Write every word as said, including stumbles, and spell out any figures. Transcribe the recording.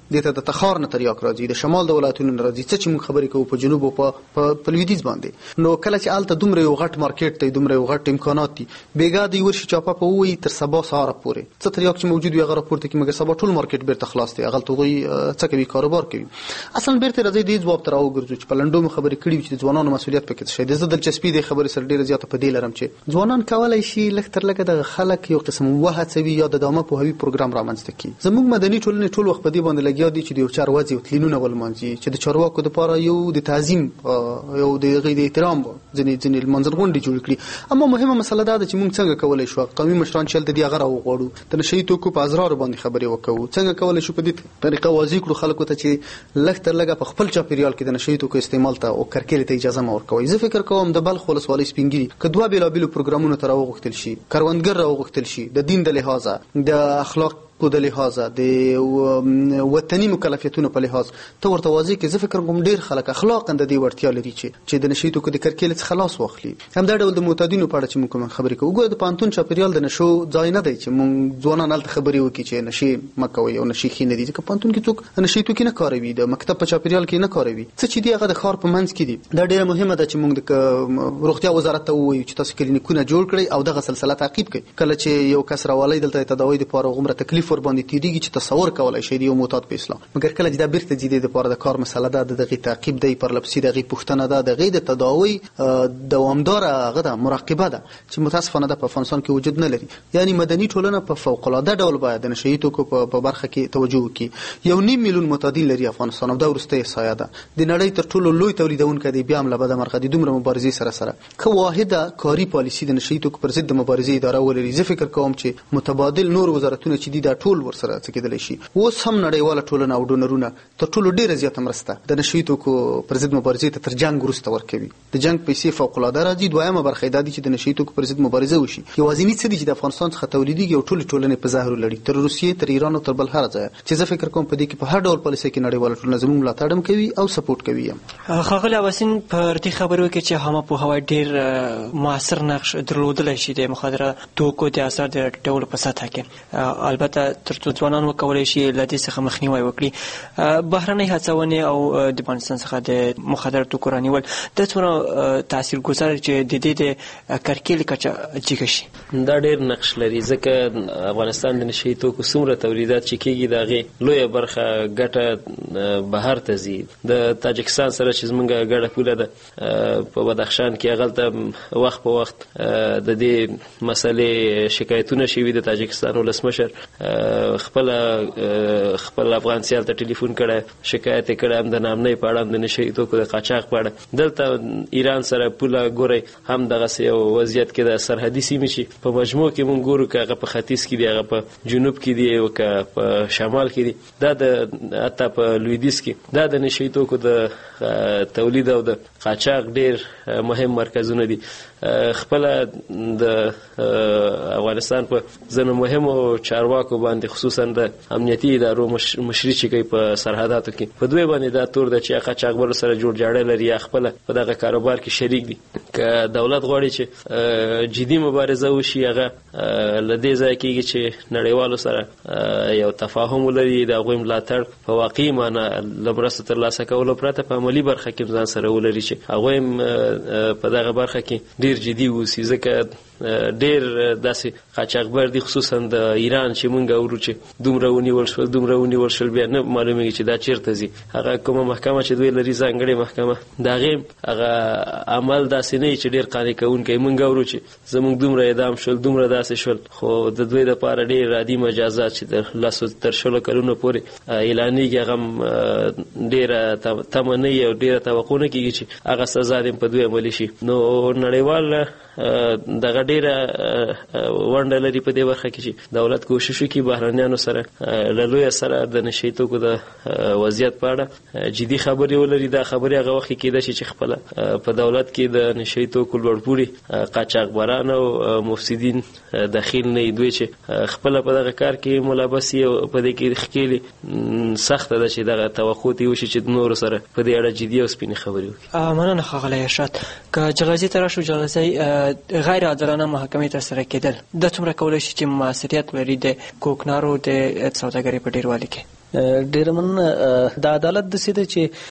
دې ته د تخار نه تریاک راځي، د شمال د ولایتونو نه راځي، څه چې موږ خبرې کوو په جنوب او په لویدیځ باندې. نو کله چې هلته دومره یو غټ مارکیټ دی، دومره یو غټ امکانات دي، بېګا دوی ورشي چاپه په ووایي تر سبا سهاره پورې څه تریاک چې موجود وي هغه راپورته کړي، مګر سبا ټول مارکیټ بیرته خلاص دی، هغلته هغوی څه کوي، کاروبار کوي. اصلا بیرته راځئ دې ځواب ته راوګرځو چې په لنډو مو خبرې کړي وي چې د ځوانانو مسؤلیت پکې څه شی دی. زه دلچسپي دې خبرې سره ډېره زیاته په دې لرم چې ځوانان کولی شي لږ تر لږه دغه خلک یو قسم وهڅوي یا د عامه پوهاوي پروګرام رامنځته کړي. زموږ مدني ټولنې ټول وخت په دې باندې لګیا دي چې د یو چارواځي او تلینونه ولمانځي، چې د چارواکو دپاره یو د تعظیم یو د هغې د احترام ځینې ځینې لمانځل غونډې جوړې کړي. اما مهمه مسله دا ده چې موږ څنګه کولی شو قومي مشران چې هلته دي هغه راوغواړو، د نشه یي توکو په ازرارو باندې خبرې وکړو، څنګه کولی شو په دې طریقه واضح کړو خلکو ته چې لږ تر لږه په خپل چاپېریال کې د نشه یي توکو استعمال ته او کرکېلې ته اجازه مه ورکوئ. زه فکر کوم د بلخ ولسوالۍ سپین ګیري که دوه بېلابېلو پروګرامونو ته راوغوښتل شي، کروندګر راوغوښتل شي، د دین د لحاظه، د اخلاق کو د لحاظه، د وطني مکلفیتونو په لحاظ ته ورته واضح کې، زه فکر کوم ډېر خلک اخلاقا د دې وړتیا لري چې چې د نشې توکو د کرکېلې څخه خلاص واخلي. همدا ډول د معتادینو په اړه چې موږ کومه خبرې کوو، ګویا د پوهنتون چاپېریال د نشو ځای نه دی چې موږ ځوانان هلته خبرې وکړي چې نشې مه کوئ او نشې ښې نه دي، ځکه پوهنتون کې څوک نشې توکي نه کاروي، د مکتب په چاپېریال کې نه کاروي. څه چې دي هغه د ښار په منځ کې دي. دا ډېره مهمه ده چې موږ د روغتیا وزارت ته ووایو چې تاسو کلینیکونه جوړ کړئ او دغه سلسله تعقیب کړئ. کله چې یو کس راوالی دلته د تداوۍ دپاره هغومره تکلیف ورباندې تېرېږي چې تصور کولی شي د یو معتاد په اسلام، مګر کله چې دا بیرته ځي د دپاره د کار مسله ده، د دغې تعقیب دی، پرلپسې د هغې پوښتنه ده، د هغې د تداوۍ دوامداره هغه ده مراقبه ده چې متاسفانه ده په افغانستان کې وجود نه لري. یعنې مدني ټولنه په فوقالعاده ډول باید د نشه یي توکو په برخه کې توجه وکړي. یو نیم میلیون معتادین لري افغانستان او دا وروستی احصایه ده، د نړۍ تر ټولو لوی تولیدونکی دی، بیا هم له بده مرغه د دومره مبارزې سره سره که واحده کاري پالیسي د نشه یي توکو پر ضد د مبارزې اداره ولري، زه فکر کوم چې متبادل نور وزارتونه چې دي دا ټول ورسره څه کېدلی شي. اوس هم نړیواله ټولنه او ډونرونه تر ټولو ډېره زیاته مرسته د نشه یي توکو پر ضد مبارزې ته تر جنګ وروسته ورکوي. د جنګ پیسې فوقالعاده راځي. دویمه برخه یې دا دي چې د نشه یي توکو پر ضد مبارزه وشي. یوازیني څه دي چې د افغانستان څخه تولیدېږي او ټولې ټولنې په زهر ولړي، تر روسیې، تر ایران او تر بل هر ځایه، چې زه فکر کوم په دې کې په هر ډول پالیسۍ کې نړیواله ټولنه زموږ ملاتړ هم کوي او سپورټ کوي هم. ښاغلی اباسین پر دې خبرې وکړي چې عامه پوهاوی ډېر موثر نقش درلودلی شي د مخدره توکو د اثر د ټولو په سطحه کې، البته تر څو ځوانان وکولی شي له دې څخه مخنیوی وکړي. بهرنۍ هڅونې او د افغانستان څخه د مخدره توکو رانیول دا څومره تاثیرګذار چې د دې د کرکېلې کچه جګه شي؟ دا ډېر نقش لري، ځکه افغانستان د نشه یي توکو څومره تولیدات چې کېږي د هغې لویه برخه ګټه بهر ته ځي. د تاجکستان سره چې زموږ ګډه پوله ده په بدخشان کې، هغلته وخت په وخت د دې مسلې شکایتونه شوي. د تاجکستان ولسمشر خپله خپل افغان سیال ته ټلیفون کړی، شکایت یې کړی هم د نامنۍ په اړه، هم د نشه یي توکو د قاچاق په اړه. دلته ایران سره پوله ګورئ هم دغسې یو وضعیت کې د سرحدي سیمې چې په مجموع کې موږ ګورو که هغه په ختیځ کې دي، هغه په جنوب کې دي او که په شمال کې دي، دا د حتی په لویدیځ کې دا د نشه یي توکو د تولید او د قاچاق ډېر مهم مرکزونه دي. خپله د افغانستان په ځینو مهمو چارواکو باندې، خصوصا د امنیتي ادارو مشري چې کوي په سرحداتو کې، په دوی باندې دا تور ده چې قاچاقبرو سره جوړ جاړی لري یا خپله په دغه کاروبار کې شریک دي. که دولت غواړي چې جدي مبارزه وشي، هغه له دې ځایه کېږي چې نړیوالو سره یو تفاهم ولري، د هغوی ملاتړ په واقعي معنا له مرستو ترلاسه کولو پرته په عملي برخه کې ځان سره ولري چې هغوی هم په دغه برخه کې ډېر جدي اوسي. ځکه ډېر داسې قاچاقبر دي، خصوصا د ایران چې مونږ اورو چې دومره ونیول شول دومره ونیول شول بیا نه معلومیږي چې دا چیرته ځي. هغه کومه محکمه چې دوی لري، ځانګړې محکمه، د هغې هغه عمل داسې نه وي چې ډېر قانع کوونکی. مونږ اورو چې زمونږ دومره اعدام شول، دومره داسې شول، خو د دوی دپاره ډېر عادي مجازات چې د لسو تر شلو کلونو پورې اعلانېږي، هغه هم ډېره تمه نه وي او ډېره توقع نه کېږي چې هغه سزا دې په دوی عملي شي. نو نړیوال دغه ډېره ونډه لري په دې برخه کې چې دولت کوشش وکړي بهرنیانو سره له لویه سره د نشه یي توکو د وضعیت په اړه جدي خبرې ولري. دا خبرې هغه وخت کېدای شي چې خپله په دولت کې د نشه یي توکو لوړپوړي قاچاقبران او مفسدین دخیل نه وي، دوی چې خپله په دغه کار کې ملابس وي او په دې کې ښکېلي، سخته ده چې دغه توقع دې وشي چې د نورو سره په دې اړه جدي او سپینې خبرې وکړي. مننه ښاغلی ارشاد. که جلغوزي ته راشو، جلغوزي غیر عادلانه محاکمې ترسره کېدل دا څومره کولی شي چې موثریت ولري د کوکنارو د سوداګرۍ په ډېروالي کې؟ ډېر مننه. د عدالت د سیده چې